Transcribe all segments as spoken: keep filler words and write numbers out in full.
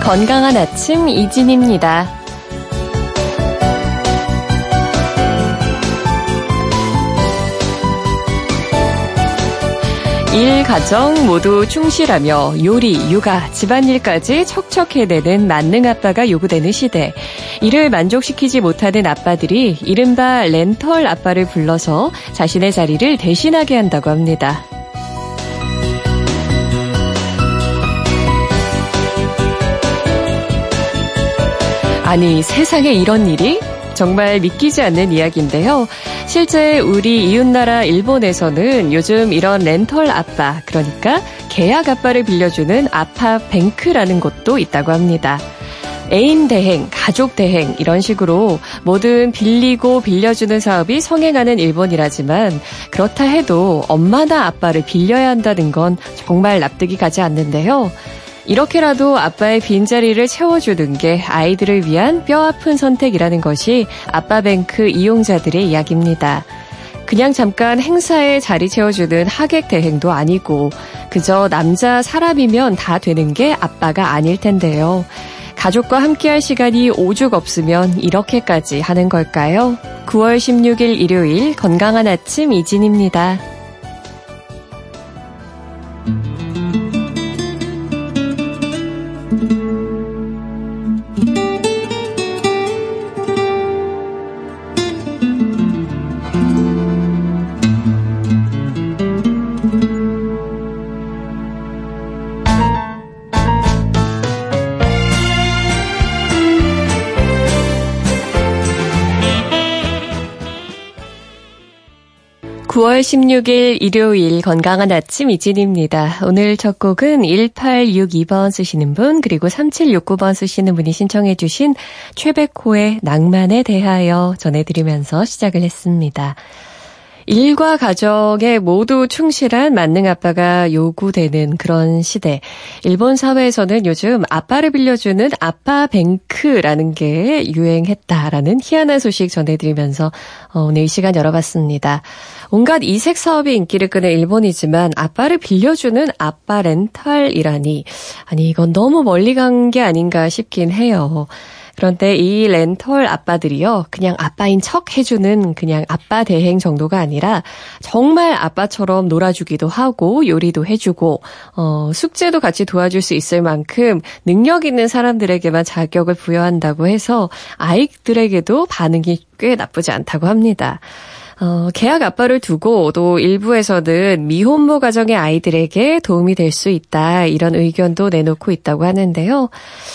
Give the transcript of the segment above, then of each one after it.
건강한 아침 이진입니다. 일, 가정 모두 충실하며 요리, 육아, 집안일까지 척척 해내는 만능 아빠가 요구되는 시대. 이를 만족시키지 못하는 아빠들이 이른바 렌털 아빠를 불러서 자신의 자리를 대신하게 한다고 합니다. 아니, 세상에 이런 일이? 정말 믿기지 않는 이야기인데요. 실제 우리 이웃나라 일본에서는 요즘 이런 렌털 아빠, 그러니까 계약 아빠를 빌려주는 아빠 뱅크라는 곳도 있다고 합니다. 애인 대행, 가족 대행 이런 식으로 뭐든 빌리고 빌려주는 사업이 성행하는 일본이라지만 그렇다 해도 엄마나 아빠를 빌려야 한다는 건 정말 납득이 가지 않는데요. 이렇게라도 아빠의 빈자리를 채워주는 게 아이들을 위한 뼈아픈 선택이라는 것이 아빠뱅크 이용자들의 이야기입니다. 그냥 잠깐 행사에 자리 채워주는 하객 대행도 아니고 그저 남자 사람이면 다 되는 게 아빠가 아닐 텐데요. 가족과 함께할 시간이 오죽 없으면 이렇게까지 하는 걸까요? 구월 십육일 일요일 건강한 아침 이진입니다. 구월 십육일 일요일 건강한 아침 이진입니다. 오늘 첫 곡은 일팔육이번 쓰시는 분 그리고 삼칠육구번 쓰시는 분이 신청해 주신 최백호의 낭만에 대하여 전해드리면서 시작을 했습니다. 일과 가정에 모두 충실한 만능 아빠가 요구되는 그런 시대. 일본 사회에서는 요즘 아빠를 빌려주는 아빠 뱅크라는 게 유행했다라는 희한한 소식 전해드리면서 오늘 이 시간 열어봤습니다. 온갖 이색 사업이 인기를 끄는 일본이지만 아빠를 빌려주는 아빠 렌탈이라니. 아니 이건 너무 멀리 간 게 아닌가 싶긴 해요. 그런데 이 렌털 아빠들이요, 그냥 아빠인 척 해주는 그냥 아빠 대행 정도가 아니라 정말 아빠처럼 놀아주기도 하고 요리도 해주고 어, 숙제도 같이 도와줄 수 있을 만큼 능력 있는 사람들에게만 자격을 부여한다고 해서 아이들에게도 반응이 꽤 나쁘지 않다고 합니다. 어, 계약 아빠를 두고 또 일부에서는 미혼모 가정의 아이들에게 도움이 될 수 있다 이런 의견도 내놓고 있다고 하는데요.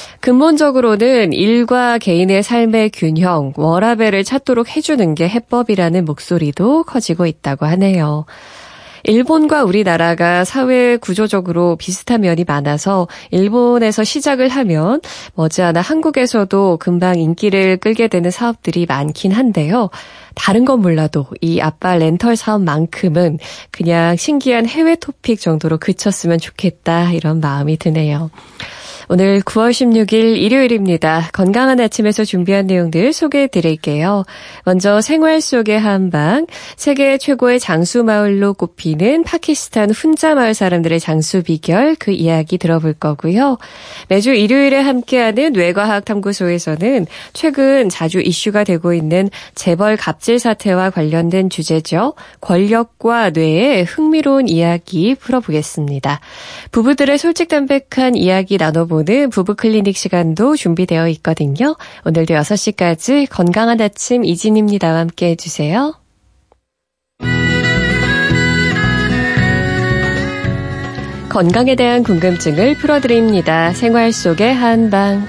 근본적으로는 일과 개인의 삶의 균형, 워라밸을 찾도록 해주는 게 해법이라는 목소리도 커지고 있다고 하네요. 일본과 우리나라가 사회 구조적으로 비슷한 면이 많아서 일본에서 시작을 하면 머지않아 한국에서도 금방 인기를 끌게 되는 사업들이 많긴 한데요. 다른 건 몰라도 이 아빠 렌털 사업만큼은 그냥 신기한 해외 토픽 정도로 그쳤으면 좋겠다 이런 마음이 드네요. 오늘 구월 십육일 일요일입니다. 건강한 아침에서 준비한 내용들 소개해드릴게요. 먼저 생활 속의 한방, 세계 최고의 장수마을로 꼽히는 파키스탄 훈자 마을 사람들의 장수 비결 그 이야기 들어볼 거고요. 매주 일요일에 함께하는 뇌과학탐구소에서는 최근 자주 이슈가 되고 있는 재벌 갑질 사태와 관련된 주제죠. 권력과 뇌의 흥미로운 이야기 풀어보겠습니다. 부부들의 솔직담백한 이야기 나눠보는 부부 클리닉 시간도 준비되어 있거든요. 오늘도 여섯 시까지 건강한 아침 이진입니다와 함께 해주세요. 건강에 대한 궁금증을 풀어드립니다. 생활 속의 한방.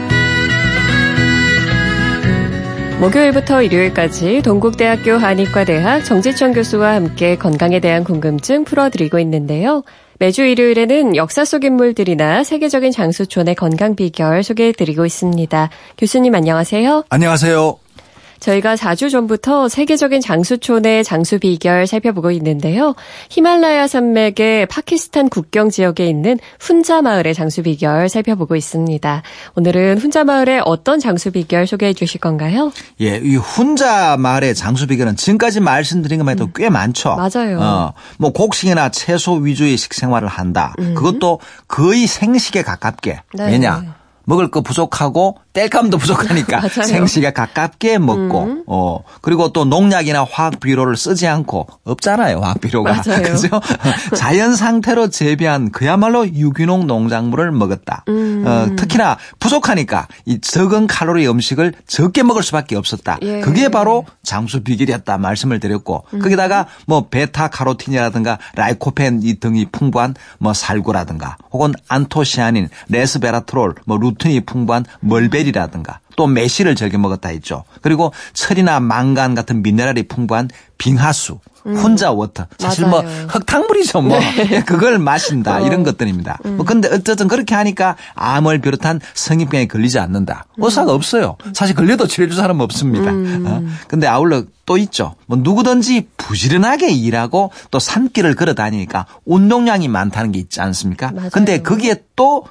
목요일부터 일요일까지 동국대학교 한의과대학 정지천 교수와 함께 건강에 대한 궁금증 풀어드리고 있는데요. 매주 일요일에는 역사 속 인물들이나 세계적인 장수촌의 건강 비결 소개해드리고 있습니다. 교수님 안녕하세요. 안녕하세요. 저희가 사 주 전부터 세계적인 장수촌의 장수 비결 살펴보고 있는데요. 히말라야 산맥의 파키스탄 국경 지역에 있는 훈자 마을의 장수 비결 살펴보고 있습니다. 오늘은 훈자 마을의 어떤 장수 비결 소개해 주실 건가요? 예, 이 훈자 마을의 장수 비결은 지금까지 말씀드린 것만 해도 음. 꽤 많죠. 맞아요. 어, 뭐 곡식이나 채소 위주의 식생활을 한다. 음. 그것도 거의 생식에 가깝게. 네. 왜냐? 먹을 거 부족하고 땔감도 부족하니까 생시가 가깝게 먹고 음. 어 그리고 또 농약이나 화학 비료를 쓰지 않고 없잖아요. 화학 비료가. 그죠? 자연 상태로 재배한 그야말로 유기농 농작물을 먹었다. 음. 어, 특히나 부족하니까 이 적은 칼로리 음식을 적게 먹을 수밖에 없었다. 예. 그게 바로 장수 비결이었다 말씀을 드렸고 음. 거기다가 뭐 베타카로틴이라든가 라이코펜 이 등이 풍부한 뭐 살구라든가 혹은 안토시아닌, 레스베라트롤, 뭐 루틴이 풍부한 멀베리라든가 또 매실을 즐겨 먹었다 했죠. 그리고 철이나 망간 같은 미네랄이 풍부한 빙하수, 음. 혼자 워터. 사실 맞아요. 뭐 흙탕물이죠. 뭐 네. 그걸 마신다. 어. 이런 것들입니다. 음. 뭐 근데 어쨌든 그렇게 하니까 암을 비롯한 성인병에 걸리지 않는다. 의사가 음. 없어요. 사실 걸려도 치료해 줄 사람은 없습니다. 음. 어? 근데 아울러 또 있죠. 뭐 누구든지 부지런하게 일하고 또 산길을 걸어 다니니까 운동량이 많다는 게 있지 않습니까? 맞아요. 근데 거기에 또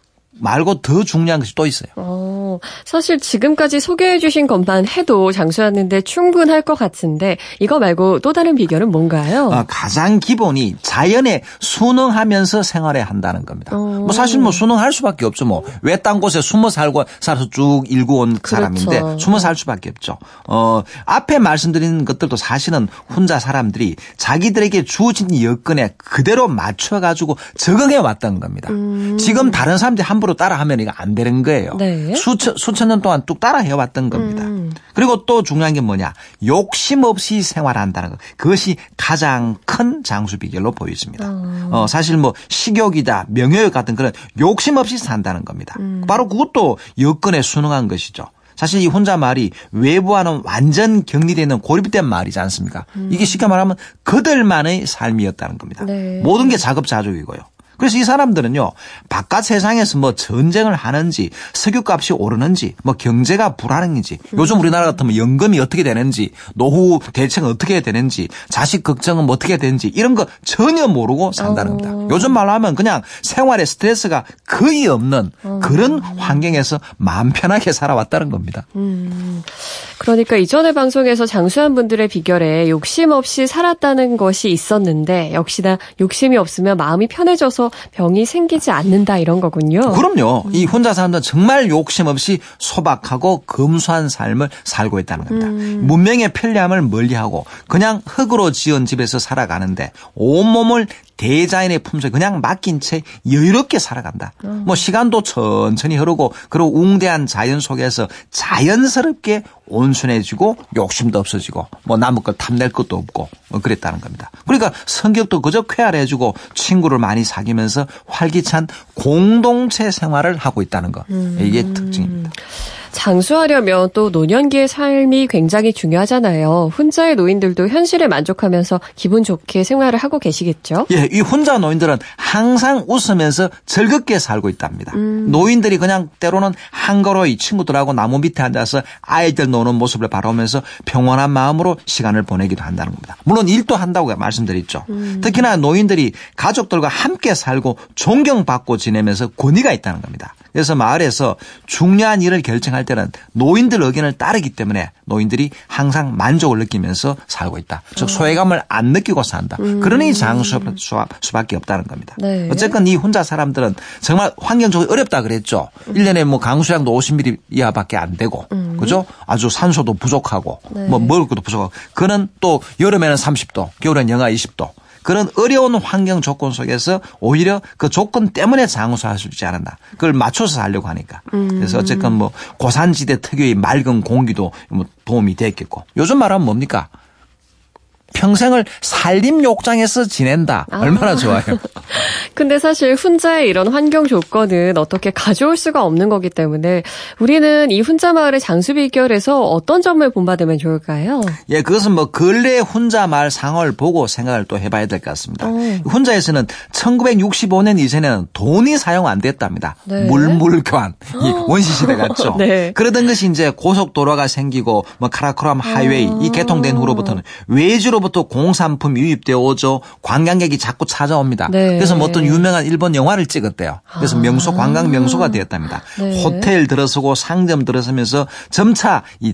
말고 더 중요한 것이 또 있어요. 어, 사실 지금까지 소개해 주신 것만 해도 장수하는데 충분할 것 같은데 이거 말고 또 다른 비결은 뭔가요? 어, 가장 기본이 자연에 순응하면서 생활해야 한다는 겁니다. 어. 뭐 사실 뭐 순응할 수밖에 없죠. 뭐 외딴 곳에 숨어 살고 살아서 쭉 일구 온 그렇죠. 사람인데 숨어 살 수밖에 없죠. 어, 앞에 말씀드린 것들도 사실은 혼자 사람들이 자기들에게 주어진 여건에 그대로 맞춰가지고 적응해 왔던 겁니다. 음. 지금 다른 사람들이 함부로 따라하면 이거 안 되는 거예요. 네. 수천, 수천 년 동안 뚝 따라 해왔던 겁니다. 음. 그리고 또 중요한 게 뭐냐. 욕심 없이 생활한다는 것. 그것이 가장 큰 장수 비결로 보여집니다. 어. 어, 사실 뭐 식욕이다 명예욕 같은 그런 욕심 없이 산다는 겁니다. 음. 바로 그것도 여건에 순응한 것이죠. 사실 이 혼자말이 외부와는 완전 격리되어 있는 고립된 말이지 않습니까? 음. 이게 쉽게 말하면 그들만의 삶이었다는 겁니다. 네. 모든 게 자급자족이고요. 그래서 이 사람들은요, 바깥 세상에서 뭐 전쟁을 하는지, 석유값이 오르는지, 뭐 경제가 불안한지, 요즘 우리나라 같으면 연금이 어떻게 되는지, 노후 대책은 어떻게 해야 되는지, 자식 걱정은 뭐 어떻게 해야 되는지, 이런 거 전혀 모르고 산다는 겁니다. 어. 요즘 말로 하면 그냥 생활에 스트레스가 거의 없는 어. 그런 환경에서 마음 편하게 살아왔다는 겁니다. 음. 그러니까 이전의 방송에서 장수한 분들의 비결에 욕심 없이 살았다는 것이 있었는데, 역시나 욕심이 없으면 마음이 편해져서 병이 생기지 않는다 이런 거군요. 그럼요. 음. 이 혼자 사람들은 정말 욕심 없이 소박하고 검소한 삶을 살고 있다는 겁니다. 음. 문명의 편리함을 멀리하고 그냥 흙으로 지은 집에서 살아가는데 온몸을 대자연의 품속에 그냥 맡긴 채 여유롭게 살아간다. 음. 뭐 시간도 천천히 흐르고 그리고 웅대한 자연 속에서 자연스럽게 온순해지고 욕심도 없어지고 뭐 남의 걸 탐낼 것도 없고 뭐 그랬다는 겁니다. 그러니까 성격도 그저 쾌활해지고 친구를 많이 사귀면서 활기찬 공동체 생활을 하고 있다는 거. 음. 이게 특징입니다. 장수하려면 또 노년기의 삶이 굉장히 중요하잖아요. 혼자의 노인들도 현실에 만족하면서 기분 좋게 생활을 하고 계시겠죠? 예, 이 혼자 노인들은 항상 웃으면서 즐겁게 살고 있답니다. 음. 노인들이 그냥 때로는 한가로 이 친구들하고 나무 밑에 앉아서 아이들 노는 모습을 바라보면서 평온한 마음으로 시간을 보내기도 한다는 겁니다. 물론 일도 한다고 말씀드렸죠. 음. 특히나 노인들이 가족들과 함께 살고 존경받고 지내면서 권위가 있다는 겁니다. 그래서 마을에서 중요한 일을 결정할 때는 노인들 의견을 따르기 때문에 노인들이 항상 만족을 느끼면서 살고 있다. 즉 소외감을 안 느끼고 산다. 음. 그러니 장수할 수밖에 없다는 겁니다. 네. 어쨌건 이 혼자 사람들은 정말 환경적으로 어렵다 그랬죠. 음. 일 년에 뭐 강수량도 오십 밀리미터 이하밖에 안 되고 음. 그죠? 아주 산소도 부족하고 네. 뭐 먹을 것도 부족하고 그는 또 여름에는 삼십 도 겨울에는 영하 이십 도 그런 어려운 환경 조건 속에서 오히려 그 조건 때문에 장수할 수 있지 않았나. 그걸 맞춰서 살려고 하니까. 그래서 어쨌건 뭐 고산지대 특유의 맑은 공기도 뭐 도움이 됐겠고. 요즘 말하면 뭡니까? 평생을 산림 욕장에서 지낸다. 아. 얼마나 좋아요. 근데 사실 혼자의 이런 환경 조건은 어떻게 가져올 수가 없는 거기 때문에 우리는 이 혼자 마을의 장수 비결에서 어떤 점을 본받으면 좋을까요? 예, 그것은 뭐 근래 혼자 마을 상황을 보고 생각을 또 해봐야 될 것 같습니다. 어. 혼자에서는 천구백육십오 년 이전에는 돈이 사용 안 됐답니다. 네. 물물교환, 이 원시 시대 같죠. 네. 그러던 것이 이제 고속도로가 생기고 뭐 카라코람 하이웨이 아. 이 개통된 후로부터는 외주로 해외로부터 공산품이 유입되어 오죠. 관광객이 자꾸 찾아옵니다. 네. 그래서 뭐 어떤 유명한 일본 영화를 찍었대요. 그래서 아. 명소, 관광 명소가 되었답니다. 네. 호텔 들어서고 상점 들어서면서 점차 이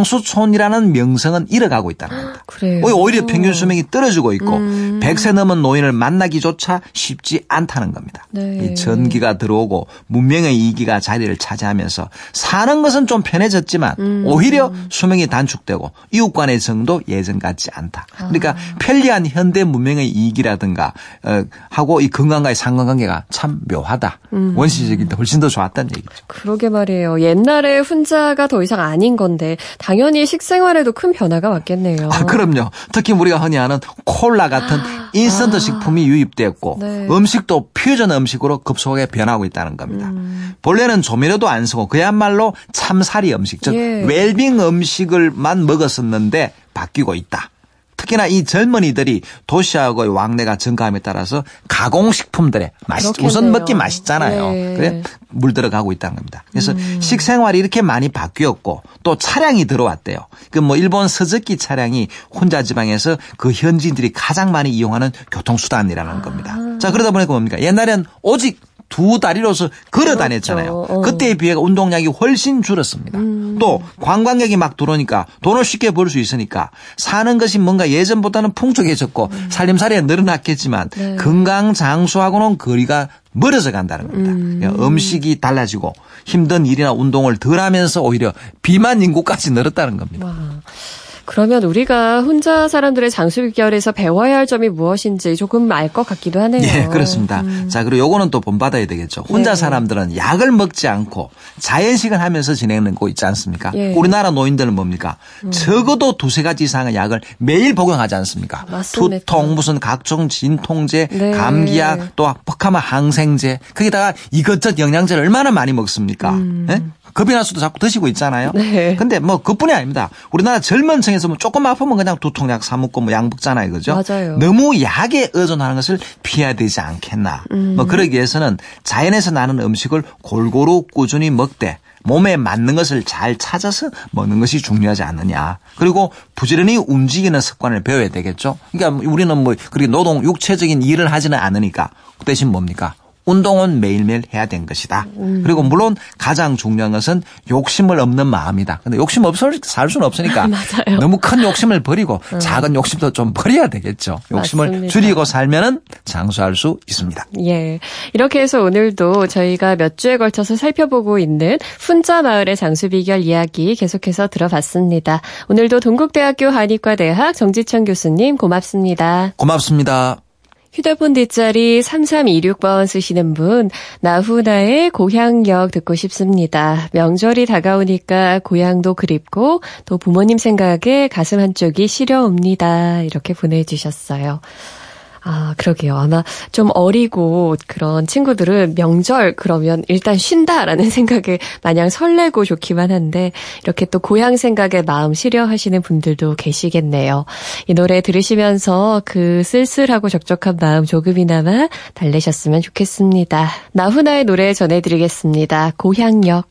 장수촌이라는 명성은 잃어가고 있다는 겁니다. 그래요. 오히려 평균 수명이 떨어지고 있고 음. 백 세 넘은 노인을 만나기조차 쉽지 않다는 겁니다. 네. 이 전기가 들어오고 문명의 이기가 자리를 차지하면서 사는 것은 좀 편해졌지만 음. 오히려 수명이 단축되고 이웃 간의 정도 예전 같지 않다. 그러니까 아. 편리한 현대 문명의 이기라든가 어, 하고 이 건강과의 상관관계가 참 묘하다. 음. 원시적일 때 훨씬 더 좋았다는 얘기죠. 그러게 말이에요. 옛날에 훈자가 더 이상 아닌 건데 당연히 식생활에도 큰 변화가 왔겠네요. 아, 그럼요. 특히 우리가 흔히 아는 콜라 같은 아. 인스턴트 아. 식품이 유입되었고 네. 음식도 퓨전 음식으로 급속하게 변하고 있다는 겁니다. 음. 본래는 조미료도 안 쓰고 그야말로 참사리 음식, 즉 예. 웰빙 음식을만 먹었었는데 바뀌고 있다. 특히나 이 젊은이들이 도시하고의 왕래가 증가함에 따라서 가공식품들의 맛이 우선 먹기 맛있잖아요. 네. 그래 물들어가고 있다는 겁니다. 그래서 음. 식생활이 이렇게 많이 바뀌었고 또 차량이 들어왔대요. 그 뭐 일본 스즈키 차량이 혼자 지방에서 그 현지인들이 가장 많이 이용하는 교통수단이라는 아. 겁니다. 자 그러다 보니까 뭡니까? 옛날엔 오직 두 다리로서 걸어 다녔잖아요. 그렇죠. 어. 그때에 비해 운동량이 훨씬 줄었습니다. 음. 또 관광객이 막 들어오니까 돈을 쉽게 벌 수 있으니까 사는 것이 뭔가 예전보다는 풍족해졌고 음. 살림살이가 늘어났겠지만 네. 건강 장수하고는 거리가 멀어져 간다는 겁니다. 음. 음식이 달라지고 힘든 일이나 운동을 덜 하면서 오히려 비만 인구까지 늘었다는 겁니다. 와. 그러면 우리가 혼자 사람들의 장수 비결에서 배워야 할 점이 무엇인지 조금 알 것 같기도 하네요. 네, 그렇습니다. 음. 자, 그리고 요거는 또 본받아야 되겠죠. 혼자 네. 사람들은 약을 먹지 않고 자연식을 하면서 지내는 거 있지 않습니까? 예. 우리나라 노인들은 뭡니까? 음. 적어도 두세 가지 이상의 약을 매일 복용하지 않습니까? 맞습니다. 두통, 무슨 각종 진통제, 네. 감기약, 또 퍽하면 항생제, 거기다가 이것저것 영양제를 얼마나 많이 먹습니까? 음. 네? 겁이 나서도 자꾸 드시고 있잖아요. 네. 근데 뭐 그뿐이 아닙니다. 우리나라 젊은 층에서 뭐 조금 아프면 그냥 두통약 사 먹고 뭐 약 먹잖아요. 그죠? 맞아요. 너무 약에 의존하는 것을 피해야 되지 않겠나. 음. 뭐 그러기 위해서는 자연에서 나는 음식을 골고루 꾸준히 먹되 몸에 맞는 것을 잘 찾아서 먹는 것이 중요하지 않느냐. 그리고 부지런히 움직이는 습관을 배워야 되겠죠. 그러니까 우리는 뭐 그렇게 노동 육체적인 일을 하지는 않으니까 그 대신 뭡니까? 운동은 매일매일 해야 되는 것이다. 음. 그리고 물론 가장 중요한 것은 욕심을 없는 마음이다. 근데 욕심 없을 살 수는 없으니까 맞아요. 너무 큰 욕심을 버리고 음. 작은 욕심도 좀 버려야 되겠죠. 욕심을 맞습니다. 줄이고 살면은 장수할 수 있습니다. 예. 이렇게 해서 오늘도 저희가 몇 주에 걸쳐서 살펴보고 있는 훈자 마을의 장수 비결 이야기 계속해서 들어봤습니다. 오늘도 동국대학교 한의과대학 정지천 교수님 고맙습니다. 고맙습니다. 휴대폰 뒷자리 삼삼이육 번 쓰시는 분, 나훈아의 고향역 듣고 싶습니다. 명절이 다가오니까 고향도 그립고 또 부모님 생각에 가슴 한쪽이 시려옵니다. 이렇게 보내주셨어요. 아, 그러게요. 아마 좀 어리고 그런 친구들은 명절 그러면 일단 쉰다라는 생각에 마냥 설레고 좋기만 한데 이렇게 또 고향 생각에 마음 시려하시는 분들도 계시겠네요. 이 노래 들으시면서 그 쓸쓸하고 적적한 마음 조금이나마 달래셨으면 좋겠습니다. 나훈아의 노래 전해드리겠습니다. 고향역.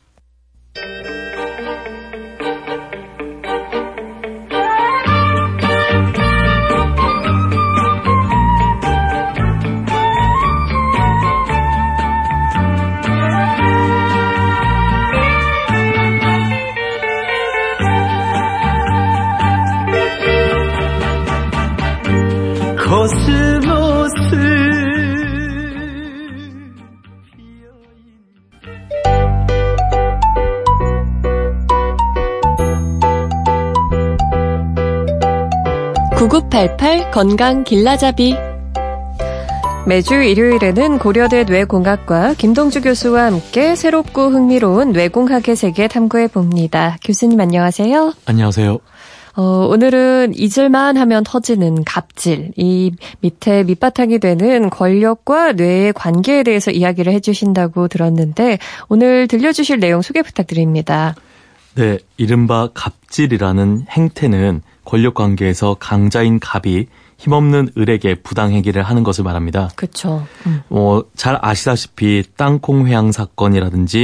구구팔팔 건강 길라잡이. 매주 일요일에는 고려대 뇌공학과 김동주 교수와 함께 새롭고 흥미로운 뇌공학의 세계 탐구해 봅니다. 교수님 안녕하세요. 안녕하세요. 어, 오늘은 잊을만 하면 터지는 갑질, 이 밑에 밑바탕이 되는 권력과 뇌의 관계에 대해서 이야기를 해주신다고 들었는데 오늘 들려주실 내용 소개 부탁드립니다. 네, 이른바 갑질이라는 행태는 권력관계에서 강자인 갑이 힘없는 을에게 부당행위를 하는 것을 말합니다. 그렇죠. 음. 어, 잘 아시다시피 땅콩 회항 사건이라든지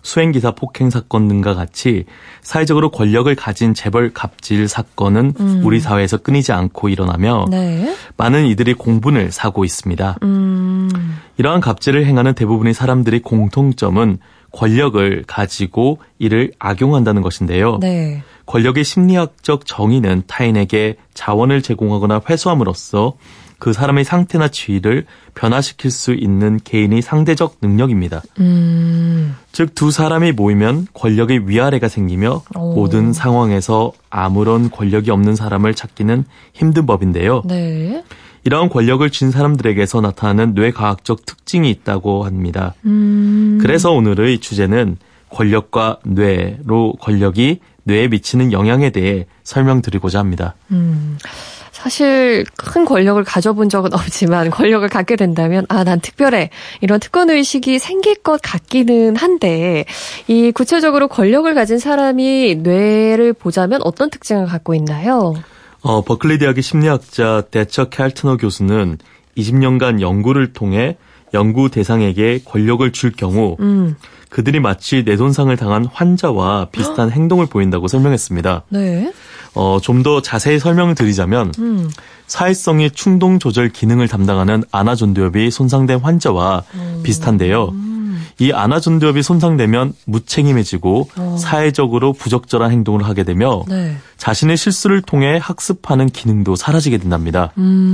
수행기사 폭행 사건 등과 같이 사회적으로 권력을 가진 재벌 갑질 사건은 음. 우리 사회에서 끊이지 않고 일어나며 네. 많은 이들이 공분을 사고 있습니다. 음. 이러한 갑질을 행하는 대부분의 사람들의 공통점은 권력을 가지고 이를 악용한다는 것인데요. 네. 권력의 심리학적 정의는 타인에게 자원을 제공하거나 회수함으로써 그 사람의 상태나 지위를 변화시킬 수 있는 개인의 상대적 능력입니다. 음. 즉 두 사람이 모이면 권력의 위아래가 생기며 오. 모든 상황에서 아무런 권력이 없는 사람을 찾기는 힘든 법인데요. 네. 이러한 권력을 쥔 사람들에게서 나타나는 뇌과학적 특징이 있다고 합니다. 음. 그래서 오늘의 주제는 권력과 뇌로 권력이 뇌에 미치는 영향에 대해 설명드리고자 합니다. 음. 사실 큰 권력을 가져본 적은 없지만 권력을 갖게 된다면 아, 난 특별해. 이런 특권의식이 생길 것 같기는 한데 이 구체적으로 권력을 가진 사람이 뇌를 보자면 어떤 특징을 갖고 있나요? 어, 버클리 대학의 심리학자 대처 켈트너 교수는 이십 년간 연구를 통해 연구 대상에게 권력을 줄 경우 음. 그들이 마치 뇌손상을 당한 환자와 비슷한 행동을 보인다고 설명했습니다. 네. 어, 좀 더 자세히 설명을 드리자면 음. 사회성의 충동 조절 기능을 담당하는 아나존두엽이 손상된 환자와 음. 비슷한데요. 음. 이 아나존두엽이 손상되면 무책임해지고 어. 사회적으로 부적절한 행동을 하게 되며 네. 자신의 실수를 통해 학습하는 기능도 사라지게 된답니다.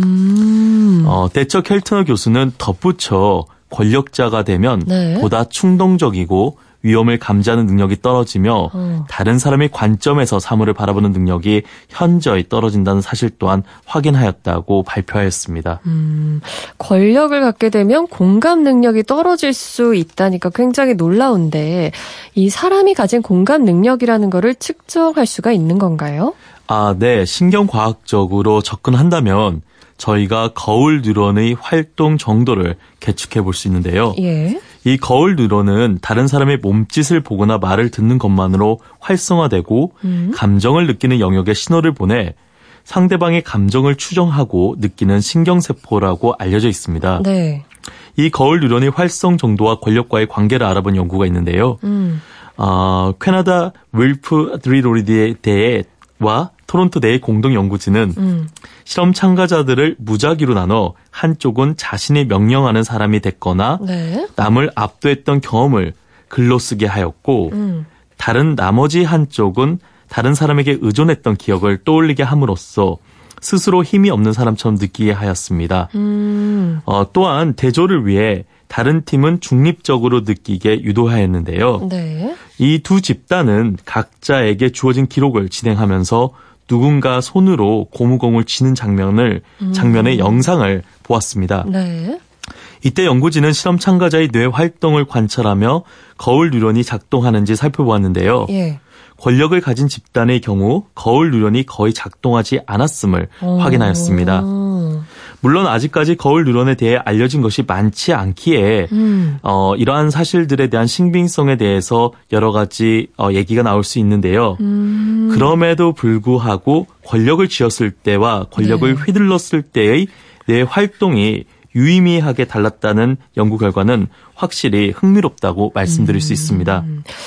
음. 어, 대처 켈트너 교수는 덧붙여 권력자가 되면 네. 보다 충동적이고 위험을 감지하는 능력이 떨어지며 어. 다른 사람의 관점에서 사물을 바라보는 능력이 현저히 떨어진다는 사실 또한 확인하였다고 발표하였습니다. 음, 권력을 갖게 되면 공감 능력이 떨어질 수 있다니까 굉장히 놀라운데 이 사람이 가진 공감 능력이라는 거를 측정할 수가 있는 건가요? 아, 네. 신경과학적으로 접근한다면 저희가 거울 뉴런의 활동 정도를 계측해 볼 수 있는데요. 예. 이 거울 뉴런은 다른 사람의 몸짓을 보거나 말을 듣는 것만으로 활성화되고 음. 감정을 느끼는 영역에 신호를 보내 상대방의 감정을 추정하고 느끼는 신경세포라고 알려져 있습니다. 네. 이 거울 뉴런의 활성 정도와 권력과의 관계를 알아본 연구가 있는데요. 음. 어, 캐나다 윌프 드리로리디에 대해와 토론토 내의 공동 연구진은 음. 실험 참가자들을 무작위로 나눠 한쪽은 자신이 명령하는 사람이 됐거나 네. 남을 압도했던 경험을 글로 쓰게 하였고 음. 다른 나머지 한쪽은 다른 사람에게 의존했던 기억을 떠올리게 함으로써 스스로 힘이 없는 사람처럼 느끼게 하였습니다. 음. 어, 또한 대조를 위해 다른 팀은 중립적으로 느끼게 유도하였는데요. 네. 이 두 집단은 각자에게 주어진 기록을 진행하면서 누군가 손으로 고무공을 치는 장면을 음. 장면의 영상을 보았습니다. 네. 이때 연구진은 실험 참가자의 뇌 활동을 관찰하며 거울 뉴런이 작동하는지 살펴보았는데요. 예. 권력을 가진 집단의 경우 거울 뉴런이 거의 작동하지 않았음을 오. 확인하였습니다. 물론 아직까지 거울 뉴런에 대해 알려진 것이 많지 않기에 음. 어, 이러한 사실들에 대한 신빙성에 대해서 여러 가지 어, 얘기가 나올 수 있는데요. 음. 그럼에도 불구하고 권력을 쥐었을 때와 권력을 네. 휘둘렀을 때의 뇌 활동이 유의미하게 달랐다는 연구 결과는 확실히 흥미롭다고 말씀드릴 음. 수 있습니다.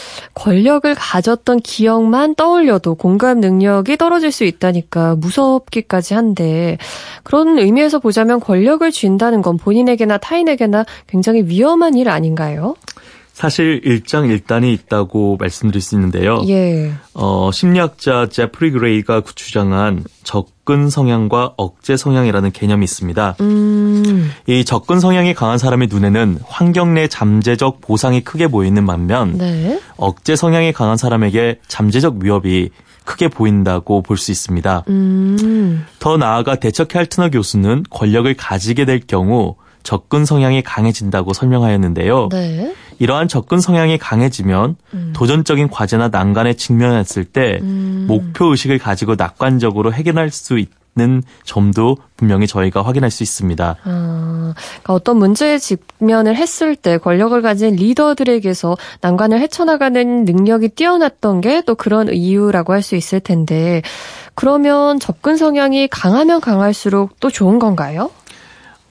권력을 가졌던 기억만 떠올려도 공감 능력이 떨어질 수 있다니까 무섭기까지 한데 그런 의미에서 보자면 권력을 쥔다는 건 본인에게나 타인에게나 굉장히 위험한 일 아닌가요? 사실 일장일단이 있다고 말씀드릴 수 있는데요. 예. 어, 심리학자 제프리 그레이가 주장한 접근 성향과 억제 성향이라는 개념이 있습니다. 음. 이 접근 성향이 강한 사람의 눈에는 환경 내 잠재적 보상이 크게 보이는 반면 네. 억제 성향이 강한 사람에게 잠재적 위협이 크게 보인다고 볼 수 있습니다. 음. 더 나아가 대처 켈트너 교수는 권력을 가지게 될 경우 접근 성향이 강해진다고 설명하였는데요. 네. 이러한 접근 성향이 강해지면 음. 도전적인 과제나 난관에 직면했을 때 음. 목표의식을 가지고 낙관적으로 해결할 수 있는 점도 분명히 저희가 확인할 수 있습니다. 아, 그러니까 어떤 문제에 직면을 했을 때 권력을 가진 리더들에게서 난관을 헤쳐나가는 능력이 뛰어났던 게 또 그런 이유라고 할 수 있을 텐데 그러면 접근 성향이 강하면 강할수록 또 좋은 건가요?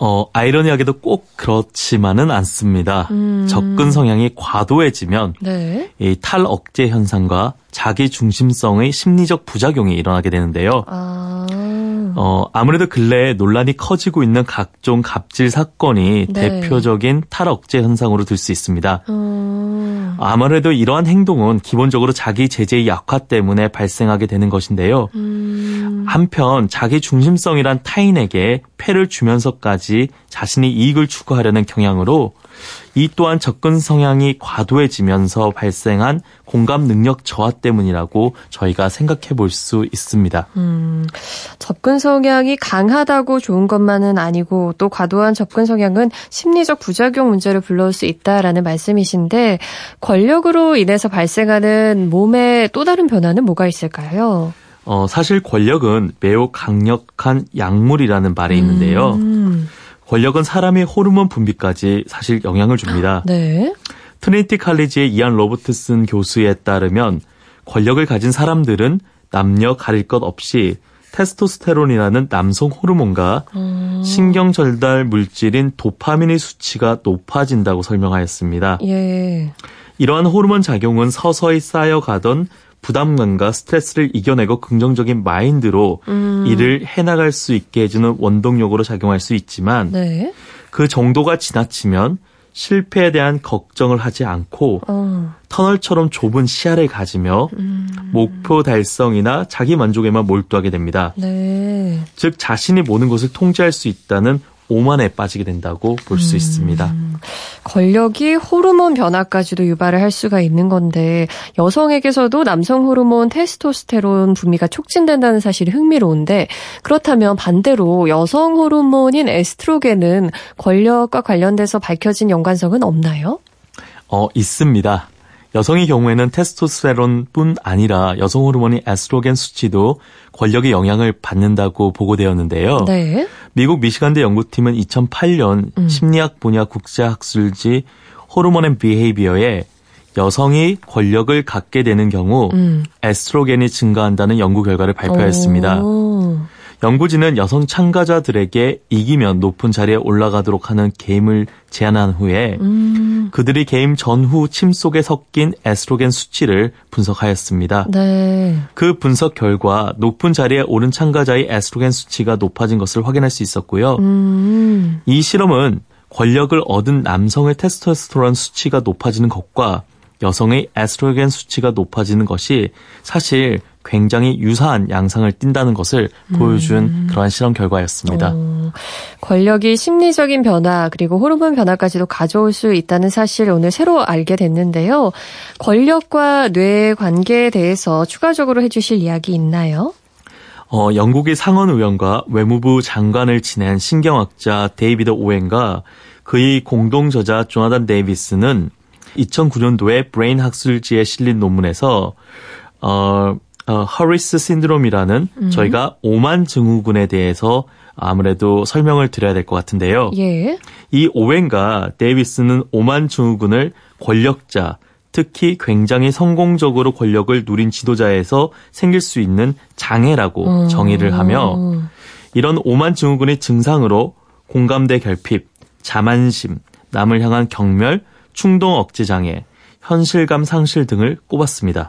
어, 아이러니하게도 꼭 그렇지만은 않습니다. 음. 접근 성향이 과도해지면 네. 이 탈억제 현상과 자기 중심성의 심리적 부작용이 일어나게 되는데요. 아. 어, 아무래도 근래에 논란이 커지고 있는 각종 갑질 사건이 네. 대표적인 탈억제 현상으로 들 수 있습니다. 음. 아무래도 이러한 행동은 기본적으로 자기 제재의 약화 때문에 발생하게 되는 것인데요. 음. 한편 자기 중심성이란 타인에게 폐를 주면서까지 자신이 이익을 추구하려는 경향으로 이 또한 접근 성향이 과도해지면서 발생한 공감 능력 저하 때문이라고 저희가 생각해 볼 수 있습니다. 음, 접근 성향이 강하다고 좋은 것만은 아니고 또 과도한 접근 성향은 심리적 부작용 문제를 불러올 수 있다라는 말씀이신데 권력으로 인해서 발생하는 몸의 또 다른 변화는 뭐가 있을까요? 어, 사실 권력은 매우 강력한 약물이라는 말이 있는데요. 음. 권력은 사람의 호르몬 분비까지 사실 영향을 줍니다. 네. 트리니티 칼리지의 이안 로버트슨 교수에 따르면 권력을 가진 사람들은 남녀 가릴 것 없이 테스토스테론이라는 남성 호르몬과 음. 신경 전달 물질인 도파민의 수치가 높아진다고 설명하였습니다. 예. 이러한 호르몬 작용은 서서히 쌓여가던 부담감과 스트레스를 이겨내고 긍정적인 마인드로 음. 일을 해나갈 수 있게 해주는 원동력으로 작용할 수 있지만 네. 그 정도가 지나치면 실패에 대한 걱정을 하지 않고 어. 터널처럼 좁은 시야를 가지며 음. 목표 달성이나 자기 만족에만 몰두하게 됩니다. 네. 즉 자신이 모든 것을 통제할 수 있다는 오만에 빠지게 된다고 볼 수 음, 있습니다. 권력이 호르몬 변화까지도 유발을 할 수가 있는 건데 여성에게서도 남성 호르몬 테스토스테론 분비가 촉진된다는 사실이 흥미로운데 그렇다면 반대로 여성 호르몬인 에스트로겐은 권력과 관련돼서 밝혀진 연관성은 없나요? 어, 있습니다. 여성의 경우에는 테스토스테론뿐 아니라 여성 호르몬인 에스트로겐 수치도 권력의 영향을 받는다고 보고되었는데요. 네. 미국 미시간대 연구팀은 이천팔 년 음. 심리학 분야 국제학술지 호르몬 앤 비헤이비어에 여성이 권력을 갖게 되는 경우 음. 에스트로겐이 증가한다는 연구 결과를 발표했습니다. 오. 연구진은 여성 참가자들에게 이기면 높은 자리에 올라가도록 하는 게임을 제안한 후에 음. 그들이 게임 전후 침 속에 섞인 에스트로겐 수치를 분석하였습니다. 네. 그 분석 결과 높은 자리에 오른 참가자의 에스트로겐 수치가 높아진 것을 확인할 수 있었고요. 음. 이 실험은 권력을 얻은 남성의 테스토스테론 수치가 높아지는 것과 여성의 에스트로겐 수치가 높아지는 것이 사실 굉장히 유사한 양상을 띈다는 것을 보여준 음. 그러한 실험 결과였습니다. 어, 권력이 심리적인 변화 그리고 호르몬 변화까지도 가져올 수 있다는 사실을 오늘 새로 알게 됐는데요. 권력과 뇌의 관계에 대해서 추가적으로 해주실 이야기 있나요? 어, 영국의 상원의원과 외무부 장관을 지낸 신경학자 데이비드 오웬과 그의 공동저자 조나단 데이비스는 이천구 년도에 브레인 학술지에 실린 논문에서 어, 어, 허리스 신드롬이라는 음. 저희가 오만 증후군에 대해서 아무래도 설명을 드려야 될 것 같은데요. 예. 이 오웬과 데이비스는 오만 증후군을 권력자, 특히 굉장히 성공적으로 권력을 누린 지도자에서 생길 수 있는 장애라고 음. 정의를 하며 이런 오만 증후군의 증상으로 공감대 결핍, 자만심, 남을 향한 경멸, 충동 억제 장애, 현실감 상실 등을 꼽았습니다.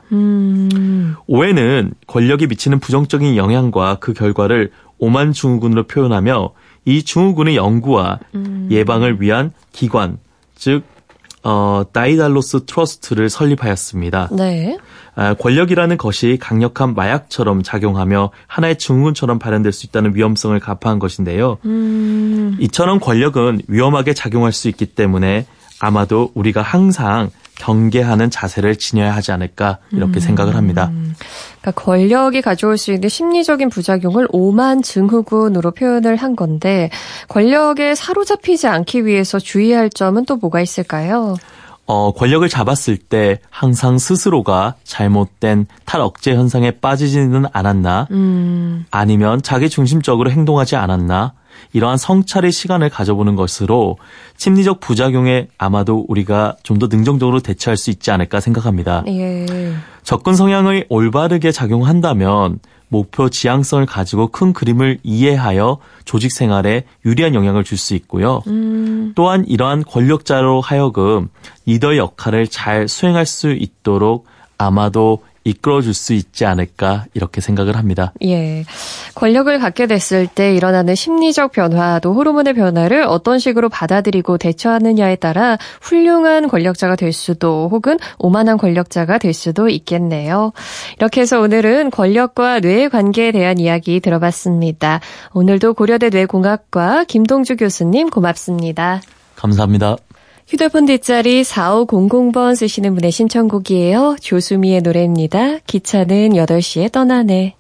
음. 오웬은 권력이 미치는 부정적인 영향과 그 결과를 오만 증후군으로 표현하며 이 증후군의 연구와 음. 예방을 위한 기관, 즉 어, 다이달로스 트러스트를 설립하였습니다. 네. 아, 권력이라는 것이 강력한 마약처럼 작용하며 하나의 증후군처럼 발현될 수 있다는 위험성을 가파한 것인데요. 음. 이처럼 권력은 위험하게 작용할 수 있기 때문에 아마도 우리가 항상 경계하는 자세를 지녀야 하지 않을까 이렇게 음. 생각을 합니다. 그러니까 권력이 가져올 수 있는 심리적인 부작용을 오만 증후군으로 표현을 한 건데 권력에 사로잡히지 않기 위해서 주의할 점은 또 뭐가 있을까요? 어, 권력을 잡았을 때 항상 스스로가 잘못된 탈억제 현상에 빠지지는 않았나 음. 아니면 자기 중심적으로 행동하지 않았나 이러한 성찰의 시간을 가져보는 것으로 심리적 부작용에 아마도 우리가 좀 더 능동적으로 대처할 수 있지 않을까 생각합니다. 예. 접근 성향을 올바르게 작용한다면 목표 지향성을 가지고 큰 그림을 이해하여 조직 생활에 유리한 영향을 줄 수 있고요. 음. 또한 이러한 권력자로 하여금 리더의 역할을 잘 수행할 수 있도록 아마도 이끌어줄 수 있지 않을까 이렇게 생각을 합니다. 예, 권력을 갖게 됐을 때 일어나는 심리적 변화 또 호르몬의 변화를 어떤 식으로 받아들이고 대처하느냐에 따라 훌륭한 권력자가 될 수도 혹은 오만한 권력자가 될 수도 있겠네요. 이렇게 해서 오늘은 권력과 뇌의 관계에 대한 이야기 들어봤습니다. 오늘도 고려대 뇌공학과 김동주 교수님 고맙습니다. 감사합니다. 휴대폰 뒷자리 사오공공 번 쓰시는 분의 신청곡이에요. 조수미의 노래입니다. 기차는 여덟 시에 떠나네.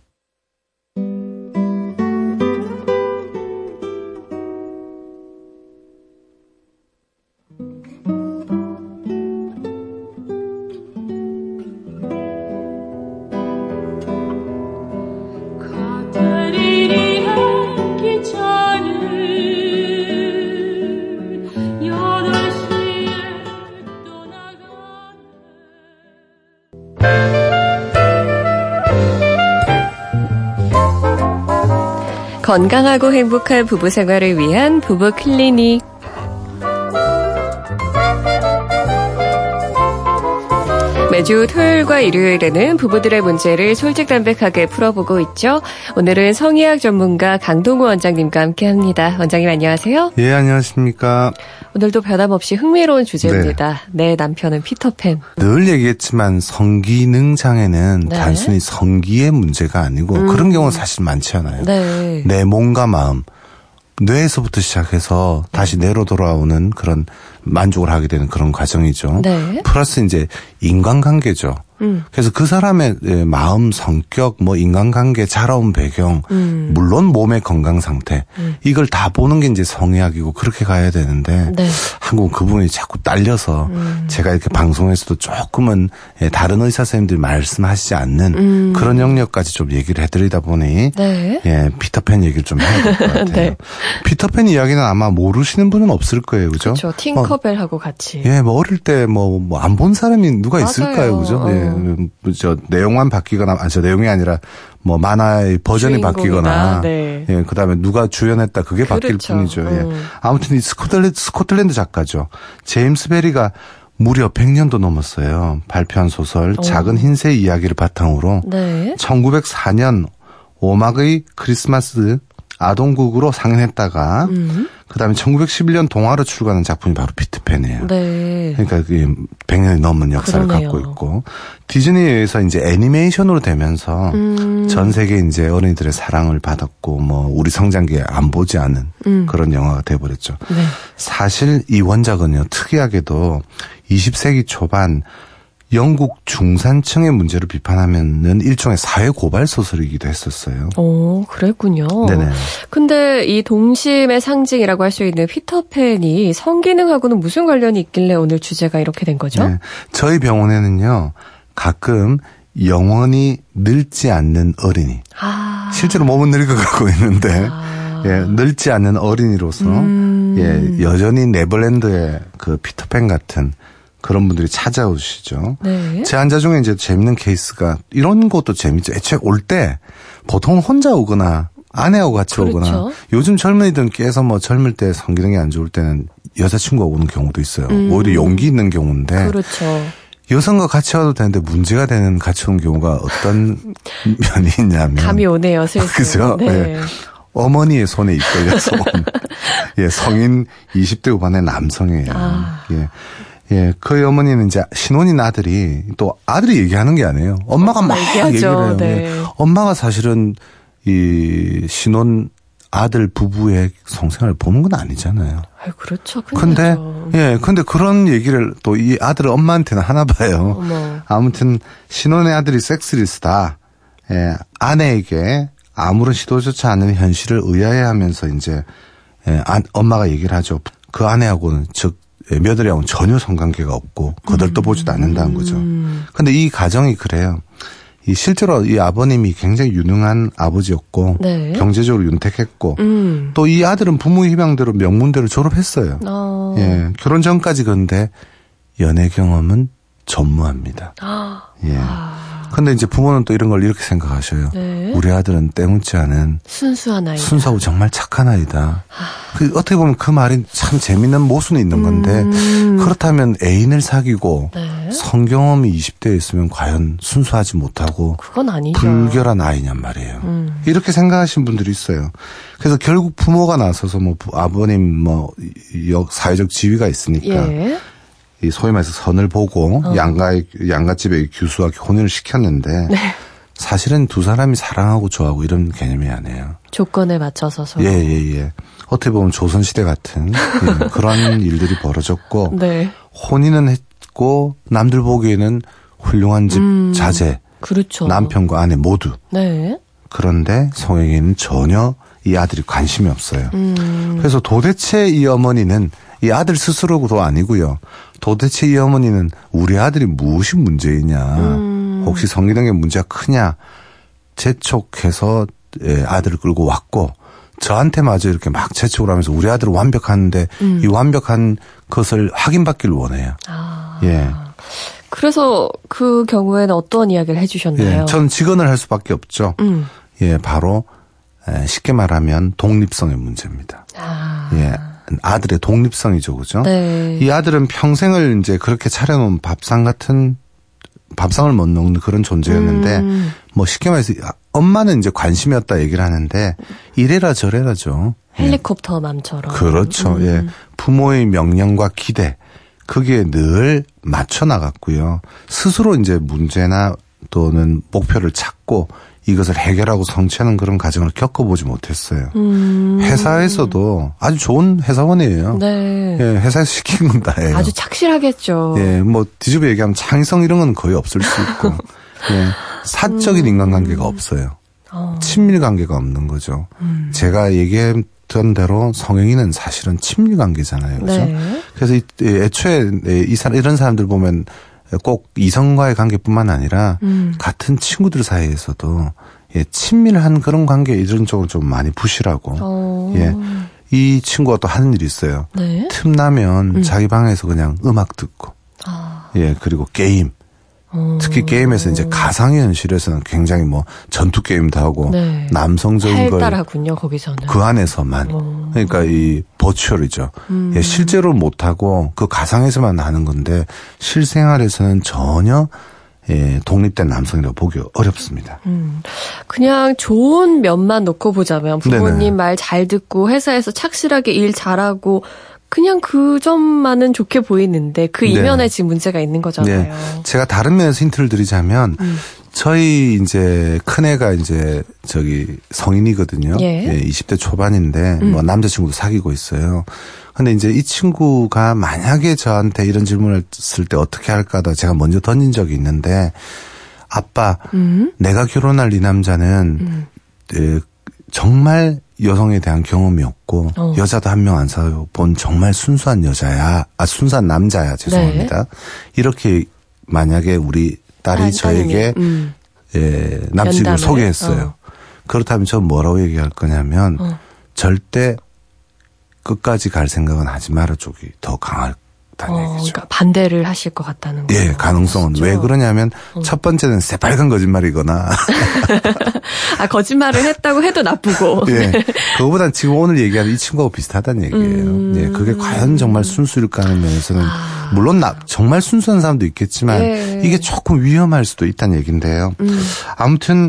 건강하고 행복한 부부 생활을 위한 부부 클리닉. 매주 토요일과 일요일에는 부부들의 문제를 솔직담백하게 풀어보고 있죠. 오늘은 성의학 전문가 강동우 원장님과 함께합니다. 원장님 안녕하세요. 예, 안녕하십니까. 오늘도 변함없이 흥미로운 주제입니다. 네. 내 남편은 피터팬. 늘 얘기했지만 성기능 장애는 네. 단순히 성기의 문제가 아니고 음. 그런 경우는 사실 많지 않아요. 네. 내 몸과 마음, 뇌에서부터 시작해서 다시 뇌로 돌아오는 그런 만족을 하게 되는 그런 과정이죠. 네. 플러스 이제 인간관계죠. 음. 그래서 그 사람의 마음, 성격, 뭐 인간관계, 자라온 배경, 음. 물론 몸의 건강 상태 음. 이걸 다 보는 게 이제 성의학이고 그렇게 가야 되는데 네. 한국은 그 부분이 자꾸 딸려서 음. 제가 이렇게 방송에서도 조금은 다른 의사 선생님들이 말씀하시지 않는 음. 그런 영역까지 좀 얘기를 해드리다 보니 네. 예, 피터팬 얘기를 좀 해야 될 것 같아요. 네. 피터팬 이야기는 아마 모르시는 분은 없을 거예요, 그죠? 그렇죠. 팅커벨하고 어, 같이. 예, 뭐 어릴 때 뭐 뭐 안 본 사람이 누가 맞아요. 있을까요, 그죠? 어. 예. 저 내용만 바뀌거나 아니 저 내용이 아니라 뭐 만화의 버전이 주인공이다. 바뀌거나 네. 예 그다음에 누가 주연했다 그게 그렇죠. 바뀔 뿐이죠. 음. 예. 아무튼 이 스코틀랜드 스코틀랜드 작가죠. 제임스 베리가 무려 백 년도 넘었어요. 발표한 소설 오. 작은 흰새 이야기를 바탕으로 네. 천구백사 년 오막의 크리스마스 아동극으로 상연했다가 음. 그다음에 천구백십일 년 동화로 출간한 작품이 바로 피터팬이에요. 네. 그러니까 백 년이 넘은 역사를 그러네요. 갖고 있고 디즈니에 의해서 이제 애니메이션으로 되면서 음. 전 세계 이제 어린이들의 사랑을 받았고 뭐 우리 성장기에 안 보지 않은 음. 그런 영화가 돼버렸죠. 네. 사실 이 원작은요 특이하게도 이십 세기 초반 영국 중산층의 문제를 비판하면은 일종의 사회 고발 소설이기도 했었어요. 오, 그랬군요. 네네. 근데 이 동심의 상징이라고 할 수 있는 피터팬이 성기능하고는 무슨 관련이 있길래 오늘 주제가 이렇게 된 거죠? 네. 저희 병원에는요, 가끔 영원히 늙지 않는 어린이. 아. 실제로 몸은 늙어가고 있는데, 아. 예, 늙지 않는 어린이로서, 음. 예, 여전히 네버랜드의 그 피터팬 같은 그런 분들이 찾아오시죠. 네. 제 환자 중에 이제 재밌는 케이스가 이런 것도 재밌죠. 애초에 올 때 보통 혼자 오거나 아내하고 같이 그렇죠. 오거나 요즘 젊은이들은 깨서 뭐 젊을 때 성기능이 안 좋을 때는 여자친구가 오는 경우도 있어요. 음. 오히려 용기 있는 경우인데. 그렇죠. 여성과 같이 와도 되는데 문제가 되는 같이 온 경우가 어떤 면이 있냐면. 감이 오네요, 슬슬. 그죠? 네. 네. 어머니의 손에 이끌려서 온 예, 성인 이십 대 후반의 남성이에요. 아. 예. 예, 그 어머니는 이제 신혼인 아들이 또 아들이 얘기하는 게 아니에요. 엄마가 막 얘기하죠. 얘기를 해요. 네. 예. 엄마가 사실은 이 신혼 아들 부부의 성생활을 보는 건 아니잖아요. 아, 그렇죠. 근데 예, 근데 그런 얘기를 또 이 아들 엄마한테는 하나 봐요. 어머. 아무튼 신혼의 아들이 섹스리스다. 예, 아내에게 아무런 시도조차 않는 현실을 의아해하면서 이제 예, 아, 엄마가 얘기를 하죠. 그 아내하고는 즉 며느리하고는 전혀 성관계가 없고 거들떠 보지도 않는다는 거죠. 그런데 이 가정이 그래요. 이 실제로 이 아버님이 굉장히 유능한 아버지였고 네. 경제적으로 윤택했고 음. 또 이 아들은 부모의 희망대로 명문대로 졸업했어요. 어. 예, 결혼 전까지 그런데 연애 경험은 전무합니다. 아. 예. 아. 근데 이제 부모는 또 이런 걸 이렇게 생각하셔요. 네. 우리 아들은 때묻지 않은 순수한 아이다. 순수하고 정말 착한 아이다. 아. 그 어떻게 보면 그 말이 참 재밌는 모순이 있는 건데 음. 그렇다면 애인을 사귀고 네. 성경험이 이십 대에 있으면 과연 순수하지 못하고 그건 아니죠. 불결한 아이냔 말이에요. 음. 이렇게 생각하시는 분들이 있어요. 그래서 결국 부모가 나서서 뭐 아버님 뭐 사회적 지위가 있으니까 예. 이 소위 말해서 선을 보고 어. 양가 양가집에 규수하게 혼인을 시켰는데 네. 사실은 두 사람이 사랑하고 좋아하고 이런 개념이 아니에요. 조건에 맞춰서 서로. 예예예. 예, 예. 어떻게 보면 조선시대 같은 예, 그런 일들이 벌어졌고 네. 혼인은 했고 남들 보기에는 훌륭한 집 음, 자제. 그렇죠. 남편과 아내 모두. 네. 그런데 성에게는 전혀 이 아들이 관심이 없어요. 음. 그래서 도대체 이 어머니는 이 아들 스스로도 아니고요. 도대체 이 어머니는 우리 아들이 무엇이 문제이냐. 음. 혹시 성기능의 문제가 크냐. 재촉해서 아들을 끌고 왔고 저한테마저 이렇게 막 재촉을 하면서 우리 아들은 완벽한데 음. 이 완벽한 것을 확인받기를 원해요. 아. 예. 그래서 그 경우에는 어떤 이야기를 해 주셨나요? 예, 전 직언을 할 수밖에 없죠. 음. 예, 바로 쉽게 말하면 독립성의 문제입니다. 아. 예. 아들의 독립성이죠, 그죠? 네. 이 아들은 평생을 이제 그렇게 차려놓은 밥상 같은, 밥상을 못 먹는 그런 존재였는데, 음. 뭐 쉽게 말해서 엄마는 이제 관심이었다 얘기를 하는데, 이래라 저래라죠. 헬리콥터 맘처럼. 그렇죠, 음. 예. 부모의 명령과 기대, 거기에 늘 맞춰 나갔고요. 스스로 이제 문제나 또는 목표를 찾고, 이것을 해결하고 성취하는 그런 과정을 겪어보지 못했어요. 음. 회사에서도 아주 좋은 회사원이에요. 네. 예, 회사에서 시킨 건 다예요. 아주 착실하겠죠. 예, 뭐 뒤집어 얘기하면 창의성 이런 건 거의 없을 수 있고, 예, 사적인 음. 인간관계가 없어요. 어. 친밀 관계가 없는 거죠. 음. 제가 얘기했던 대로 성행위는 사실은 친밀 관계잖아요, 그렇죠? 네. 그래서 이, 애초에 이 사람 이런 사람들 보면. 꼭 이성과의 관계뿐만 아니라 음. 같은 친구들 사이에서도 예, 친밀한 그런 관계 이런 쪽은 좀 많이 부실하고 오. 예, 이 친구가 또 하는 일이 있어요. 네? 틈나면 음. 자기 방에서 그냥 음악 듣고 아. 예, 그리고 게임 오. 특히 게임에서 이제 가상의 현실에서는 굉장히 뭐 전투 게임도 하고 네. 남성적인 걸 활달하군요, 거기서는. 그 안에서만 오. 그러니까 이 버추얼이죠. 음. 예, 실제로 못하고 그 가상에서만 하는 건데 실생활에서는 전혀 예, 독립된 남성이라고 보기 어렵습니다. 음. 그냥 좋은 면만 놓고 보자면 부모님 말 잘 듣고 회사에서 착실하게 일 잘하고 그냥 그 점만은 좋게 보이는데 그 이면에 네. 지금 문제가 있는 거잖아요. 네. 제가 다른 면에서 힌트를 드리자면 음. 저희 이제 큰애가 이제 저기 성인이거든요. 예. 예, 이십 대 초반인데 음. 뭐 남자친구도 사귀고 있어요. 근데 이제 이 친구가 만약에 저한테 이런 질문을 했을 때 어떻게 할까다 제가 먼저 던진 적이 있는데 아빠 음. 내가 결혼할 이 남자는 음. 에, 정말 여성에 대한 경험이 없고 어. 여자도 한 명 안 사본 정말 순수한 여자야. 아 순수한 남자야. 죄송합니다. 네. 이렇게 만약에 우리 딸이 아, 저에게 음. 예, 남친을 소개했어요. 어. 그렇다면 저 뭐라고 얘기할 거냐면 어. 절대 끝까지 갈 생각은 하지 마라 쪽이 더 강할 다는 어, 얘기죠. 그러니까 반대를 하실 것 같다는 거죠. 예, 가능성은. 진짜? 왜 그러냐면 어. 첫 번째는 새빨간 거짓말이거나. 아, 거짓말을 했다고 해도 나쁘고. 예. 그거보단 지금 오늘 얘기하는 이 친구하고 비슷하다는 얘기예요. 음. 예, 그게 과연 정말 순수일까 하는 면에서는 아. 물론 나, 정말 순수한 사람도 있겠지만 예. 이게 조금 위험할 수도 있다는 얘기인데요. 음. 아무튼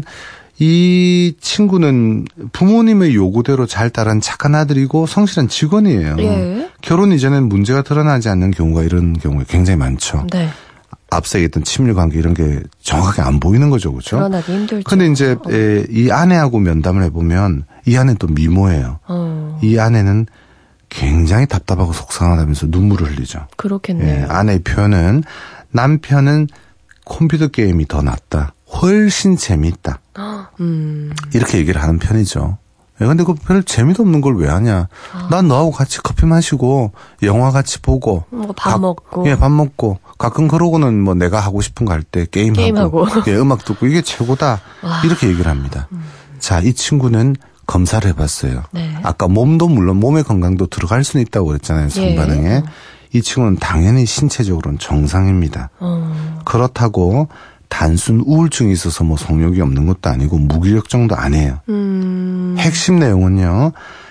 이 친구는 부모님의 요구대로 잘 따른 착한 아들이고 성실한 직원이에요. 예. 결혼 이전에는 문제가 드러나지 않는 경우가 이런 경우가 굉장히 많죠. 네. 앞서 얘기했던 친밀 관계 이런 게 정확하게 안 보이는 거죠. 그렇죠? 드러나기 힘들죠. 그런데 이제 어. 이 아내하고 면담을 해보면 이 아내는 또 미모예요. 어. 이 아내는 굉장히 답답하고 속상하다면서 눈물을 흘리죠. 그렇겠네요. 예, 아내의 표현은 남편은 컴퓨터 게임이 더 낫다. 훨씬 재미있다. 음. 이렇게 얘기를 하는 편이죠. 근데 그 별 재미도 없는 걸 왜 하냐. 아. 난 너하고 같이 커피 마시고 영화 같이 보고 뭐 밥 가, 먹고 예, 밥 먹고 가끔 그러고는 뭐 내가 하고 싶은 거 할 때 게임하고, 게임하고. 예, 음악 듣고 이게 최고다. 와. 이렇게 얘기를 합니다. 음. 자, 이 친구는 검사를 해봤어요. 네. 아까 몸도 물론 몸의 건강도 들어갈 수는 있다고 그랬잖아요. 성반응에. 예. 이 친구는 당연히 신체적으로는 정상입니다. 어. 그렇다고 단순 우울증이 있어서 뭐 성욕이 없는 것도 아니고 무기력증도 아니에요. 음. 핵심 내용은요.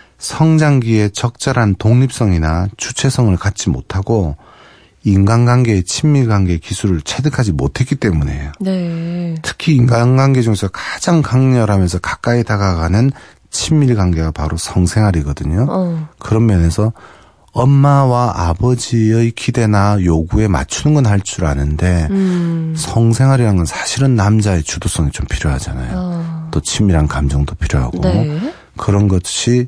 성장기에 적절한 독립성이나 주체성을 갖지 못하고 인간관계의 친밀관계 기술을 체득하지 못했기 때문이에요. 네. 특히 인간관계 중에서 가장 강렬하면서 가까이 다가가는 친밀관계가 바로 성생활이거든요. 어. 그런 면에서 엄마와 아버지의 기대나 요구에 맞추는 건 할 줄 아는데 음. 성생활이라는 건 사실은 남자의 주도성이 좀 필요하잖아요. 어. 또 친밀한 감정도 필요하고 네. 그런 것이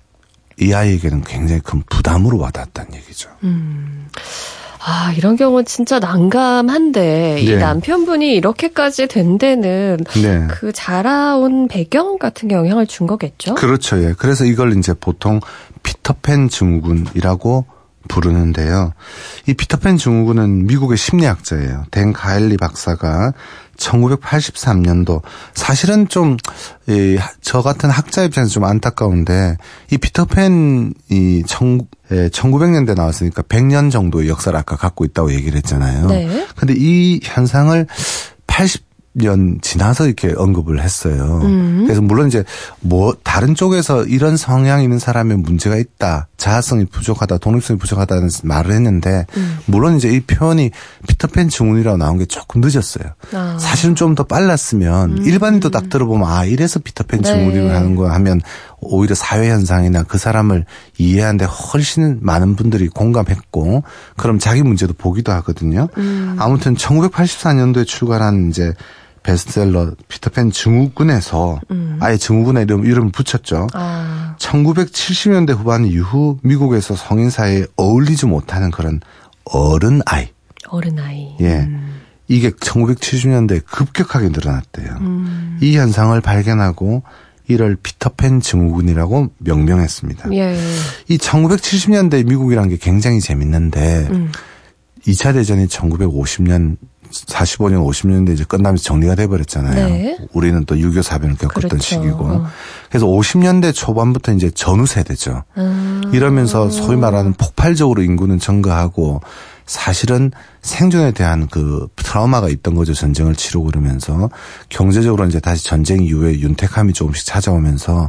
이 아이에게는 굉장히 큰 부담으로 와닿았다는 얘기죠. 음. 아, 이런 경우는 진짜 난감한데 네. 이 남편분이 이렇게까지 된 데는 네. 그 자라온 배경 같은 게 영향을 준 거겠죠? 그렇죠. 예. 그래서 이걸 이제 보통 피터팬 증후군이라고 부르는데요. 이 피터팬 증후군은 미국의 심리학자예요. 댄 가일리 박사가 천구백팔십삼 년도 사실은 좀 저 같은 학자 입장에서 좀 안타까운데 이 피터팬이 천구백 년대 나왔으니까 백 년 정도의 역사를 아까 갖고 있다고 얘기를 했잖아요. 네. 근데 이 현상을 팔십 년 지나서 이렇게 언급을 했어요. 음. 그래서 물론 이제 뭐 다른 쪽에서 이런 성향이 있는 사람의 문제가 있다. 자아성이 부족하다. 독립성이 부족하다는 말을 했는데 음. 물론 이제 이 표현이 피터팬 증후군이라고 나온 게 조금 늦었어요. 아. 사실은 좀 더 빨랐으면 음. 일반인도 딱 들어보면 아 이래서 피터팬 증후군을 네. 하는 거 하면 오히려 사회현상이나 그 사람을 이해하는데 훨씬 많은 분들이 공감했고 그럼 자기 문제도 보기도 하거든요. 음. 아무튼 천구백팔십사 년도에 출간한 이제 베스트셀러 피터팬 증후군에서 음. 아예 증후군의 이름, 이름을 붙였죠. 아. 천구백칠십 년대 후반 이후 미국에서 성인 사이에 어울리지 못하는 그런 어른 아이. 어른 아이. 예. 음. 이게 천구백칠십 년대에 급격하게 늘어났대요. 음. 이 현상을 발견하고 이를 피터팬 증후군이라고 명명했습니다. 예. 이 천구백칠십 년대 미국이라는 게 굉장히 재밌는데 음. 이 차 대전이 천구백오십 년 사십오 년, 오십 년대 이제 끝나면서 정리가 돼버렸잖아요. 네. 우리는 또 유교 사변을 겪었던 그렇죠. 시기고. 그래서 오십 년대 초반부터 이제 전후 세대죠. 음. 이러면서 소위 말하는 폭발적으로 인구는 증가하고 사실은 생존에 대한 그 트라우마가 있던 거죠. 전쟁을 치르고 그러면서 경제적으로 이제 다시 전쟁 이후에 윤택함이 조금씩 찾아오면서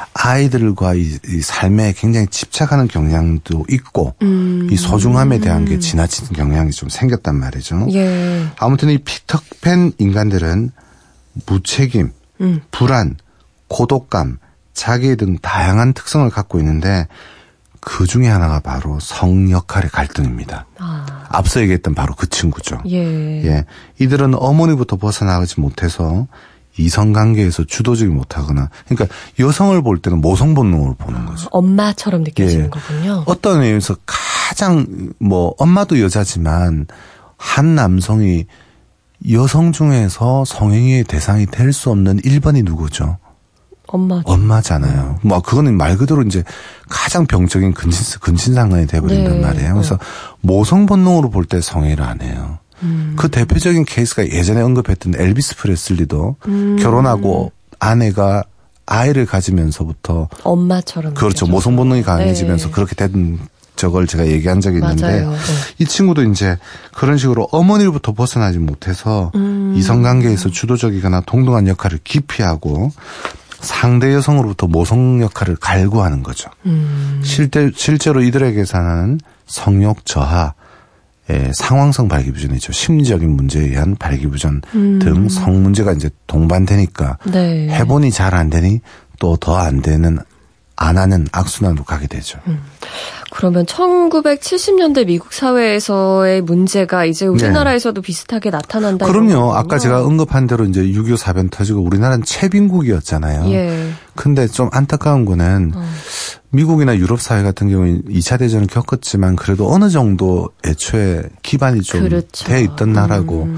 아이들과 이, 이 삶에 굉장히 집착하는 경향도 있고 음. 이 소중함에 대한 게 지나치는 경향이 좀 생겼단 말이죠. 예. 아무튼 이 피터팬 인간들은 무책임, 음. 불안, 고독감, 자기 등 다양한 특성을 갖고 있는데 그 중에 하나가 바로 성 역할의 갈등입니다. 아. 앞서 얘기했던 바로 그 친구죠. 예. 예. 이들은 어머니부터 벗어나지 못해서 이성관계에서 주도적이 못하거나 그러니까 여성을 볼 때는 모성 본능으로 보는 거죠. 아, 엄마처럼 느껴지는 예. 거군요. 어떤 의미에서 가장 뭐 엄마도 여자지만 한 남성이 여성 중에서 성행위의 대상이 될 수 없는 일 번이 누구죠? 엄마. 엄마잖아요. 뭐 그거는 말 그대로 이제 가장 병적인 근친 근친상간이 돼버린단 네. 말이에요. 그래서 모성 본능으로 볼 때 성행위를 안 해요. 음. 그 대표적인 케이스가 예전에 언급했던 엘비스 프레슬리도 음. 결혼하고 아내가 아이를 가지면서부터 엄마처럼 그렇죠. 모성 본능이 강해지면서 네. 그렇게 된 저걸 제가 얘기한 적이 있는데 맞아요. 네. 이 친구도 이제 그런 식으로 어머니로부터 벗어나지 못해서 음. 이성관계에서 주도적이거나 동등한 역할을 기피하고 상대 여성으로부터 모성 역할을 갈구하는 거죠. 음. 실제, 실제로 이들에게서는 성욕 저하, 예, 상황성 발기부전이죠. 심리적인 문제에 의한 발기부전 음. 등 성문제가 이제 동반되니까 네. 해보니 잘 안 되니 또 더 안 되는 안 하는 악순환으로 가게 되죠. 음. 그러면 천구백칠십 년대 미국 사회에서의 문제가 이제 우리나라에서도 네. 비슷하게 나타난다. 그럼요. 거군요. 아까 제가 언급한 대로 이제 유교 사변 터지고 우리나라는 채빈국이었잖아요. 예. 근데 좀 안타까운 거는 어. 미국이나 유럽 사회 같은 경우는 이 차 대전을 겪었지만 그래도 어느 정도 애초에 기반이 좀 돼 그렇죠. 있던 나라고 음.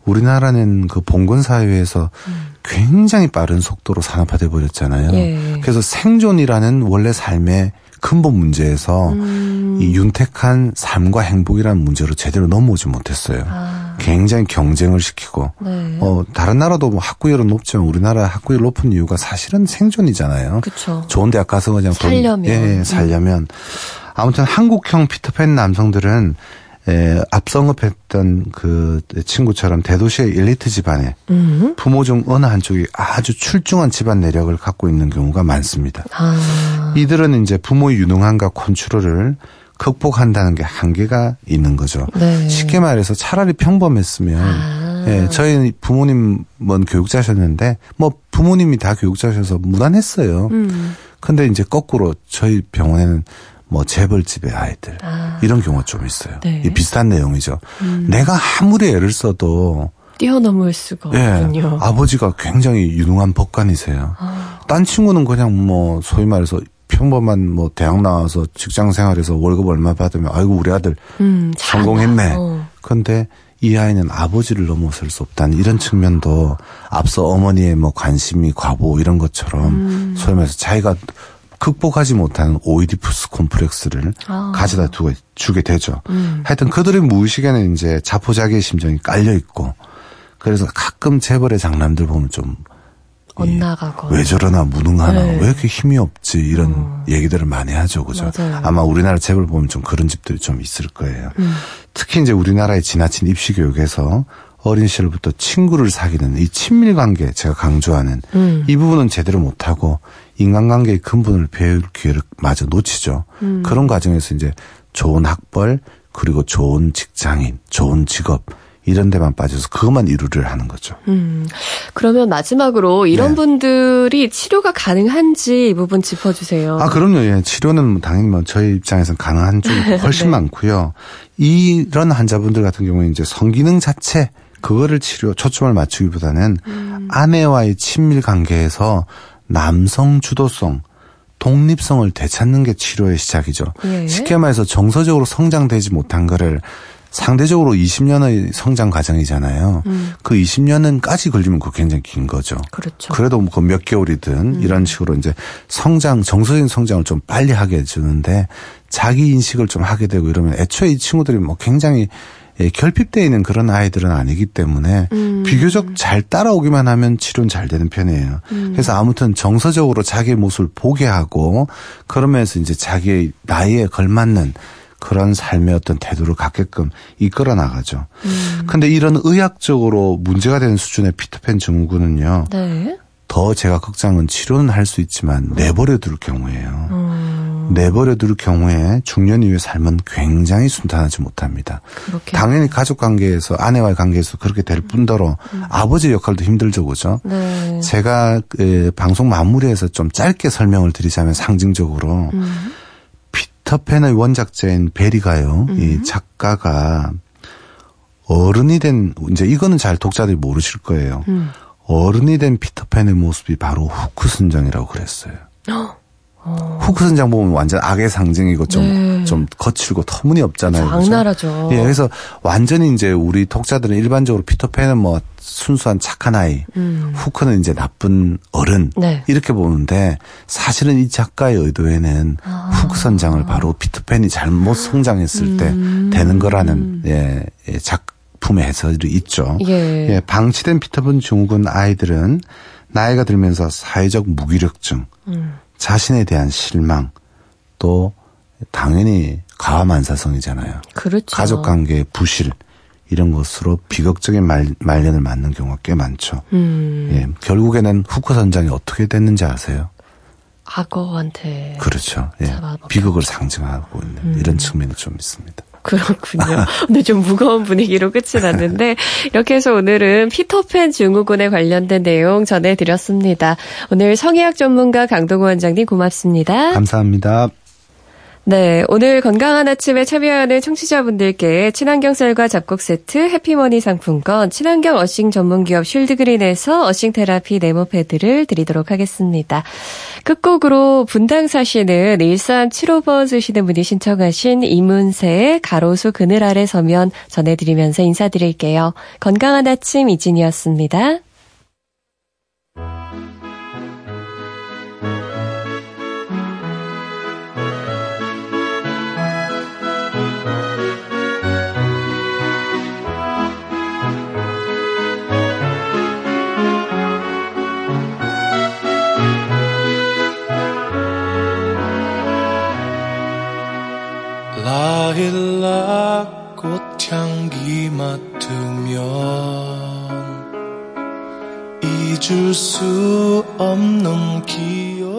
우리나라는 그 봉건 사회에서 음. 굉장히 빠른 속도로 산업화돼 버렸잖아요. 예. 그래서 생존이라는 원래 삶의 근본 문제에서 음. 이 윤택한 삶과 행복이라는 문제로 제대로 넘어오지 못했어요. 아. 굉장히 경쟁을 시키고 네. 어, 다른 나라도 뭐 학구열은 높지만 우리나라 학구열 높은 이유가 사실은 생존이잖아요. 그쵸. 좋은 대학 가서 그냥 살려면. 돈, 예, 살려면. 음. 아무튼 한국형 피터팬 남성들은 에, 앞서 언급했던 그 친구처럼 대도시의 엘리트 집안에 음. 부모 중 어느 한쪽이 아주 출중한 집안 내력을 갖고 있는 경우가 많습니다. 아. 이들은 이제 부모의 유능함과 컨트롤을 극복한다는 게 한계가 있는 거죠. 네. 쉽게 말해서 차라리 평범했으면 아. 예, 저희 부모님은 교육자셨는데 뭐 부모님이 다 교육자셔서 무난했어요. 음. 근데 이제 거꾸로 저희 병원에는 뭐 재벌집의 아이들 아. 이런 경우가 좀 있어요. 네. 비슷한 내용이죠. 음. 내가 아무리 애를 써도 뛰어넘을 수가 예, 없군요. 아버지가 굉장히 유능한 법관이세요. 아. 딴 친구는 그냥 뭐 소위 말해서 평범한 뭐 대학 나와서 직장 생활에서 월급 얼마 받으면 아이고 우리 아들 음, 성공했네. 어. 그런데 이 아이는 아버지를 넘어설 수 없다는 이런 측면도 앞서 어머니의 뭐 관심이 과보 이런 것처럼 음. 소위 말해서 자기가 극복하지 못하는 오이디푸스 콤플렉스를 아. 가져다 두게, 주게 되죠. 음. 하여튼 그들의 무의식에는 이제 자포자기의 심정이 깔려 있고 그래서 가끔 재벌의 장남들 보면 좀 엇나가고 왜 저러나 무능하나 네. 왜 이렇게 힘이 없지 이런 어. 얘기들을 많이 하죠. 그죠? 맞아요. 아마 우리나라 재벌 보면 좀 그런 집들이 좀 있을 거예요. 음. 특히 이제 우리나라의 지나친 입시 교육에서 어린 시절부터 친구를 사귀는 이 친밀 관계 제가 강조하는 음. 이 부분은 제대로 못하고 인간관계의 근본을 배울 기회를 마저 놓치죠. 음. 그런 과정에서 이제 좋은 학벌 그리고 좋은 직장인, 좋은 직업 이런 데만 빠져서 그것만 이루를 하는 거죠. 음. 그러면 마지막으로 이런 네. 분들이 치료가 가능한지 이 부분 짚어주세요. 아 그럼요. 예. 치료는 당연히 뭐 저희 입장에서는 가능한 쪽이 훨씬 네. 많고요. 이런 환자분들 같은 경우에 이제 성기능 자체 그거를 치료 초점을 맞추기보다는 음. 아내와의 친밀 관계에서 남성 주도성, 독립성을 되찾는 게 치료의 시작이죠. 예. 쉽게 말해서 정서적으로 성장되지 못한 거를 상대적으로 이십 년의 성장 과정이잖아요. 음. 그 이십 년은까지 걸리면 그거 굉장히 긴 거죠. 그렇죠. 그래도 뭐 그 몇 개월이든 음. 이런 식으로 이제 성장, 정서적인 성장을 좀 빨리 하게 해주는데 자기 인식을 좀 하게 되고 이러면 애초에 이 친구들이 뭐 굉장히 예, 결핍되어 있는 그런 아이들은 아니기 때문에 음. 비교적 잘 따라오기만 하면 치료는 잘 되는 편이에요. 음. 그래서 아무튼 정서적으로 자기의 모습을 보게 하고 그러면서 이제 자기의 나이에 걸맞는 그런 삶의 어떤 태도를 갖게끔 이끌어 나가죠. 음. 근데 이런 의학적으로 문제가 되는 수준의 피터팬 증후군은요. 네. 더 제가 걱정은 치료는 할 수 있지만 내버려 둘 경우에요. 음. 내버려 둘 경우에 중년 이후의 삶은 굉장히 순탄하지 못합니다. 그렇게. 당연히 가족 관계에서 아내와의 관계에서 그렇게 될 뿐더러 음. 아버지 역할도 힘들죠. 그죠? 네. 제가 그 방송 마무리에서 좀 짧게 설명을 드리자면 상징적으로 음. 피터팬의 원작자인 베리가요. 음. 이 작가가 어른이 된 이제 이거는 잘 독자들이 모르실 거예요. 음. 어른이 된 피터팬의 모습이 바로 후크 선장이라고 그랬어요. 어. 후크 선장 보면 완전 악의 상징이고 좀, 네. 좀 거칠고 터무니없잖아요. 악랄하죠. 예, 그래서 완전히 이제 우리 독자들은 일반적으로 피터팬은 뭐 순수한 착한 아이, 음. 후크는 이제 나쁜 어른, 네. 이렇게 보는데 사실은 이 작가의 의도에는 아. 후크 선장을 바로 피터팬이 잘못 성장했을 음. 때 되는 거라는, 예, 예 작, 품의 해설이 있죠. 예. 예, 방치된 피터팬 증후군 아이들은 나이가 들면서 사회적 무기력증, 음. 자신에 대한 실망, 또 당연히 가와만사성이잖아요. 그렇죠. 가족관계의 부실 이런 것으로 비극적인 말, 말년을 맞는 경우가 꽤 많죠. 음. 예, 결국에는 후크 선장이 어떻게 됐는지 아세요? 악어한테. 그렇죠. 예, 비극을 상징하고 있는 음. 이런 측면이 좀 있습니다. 그렇군요. 오늘 좀 무거운 분위기로 끝이 났는데 이렇게 해서 오늘은 피터팬 증후군에 관련된 내용 전해드렸습니다. 오늘 성의학 전문가 강동구 원장님 고맙습니다. 감사합니다. 네, 오늘 건강한 아침에 참여하는 청취자분들께 친환경쌀과 잡곡 세트, 해피머니 상품권, 친환경 어싱 전문기업 쉴드그린에서 어싱 테라피 네모 패드를 드리도록 하겠습니다. 끝곡으로 분당 사시는 일삼칠오 번 쓰시는 분이 신청하신 이문세의 가로수 그늘 아래 서면 전해드리면서 인사드릴게요. 건강한 아침 이진이었습니다. 라일락 꽃향기 맡으면 잊을 수 없는 기억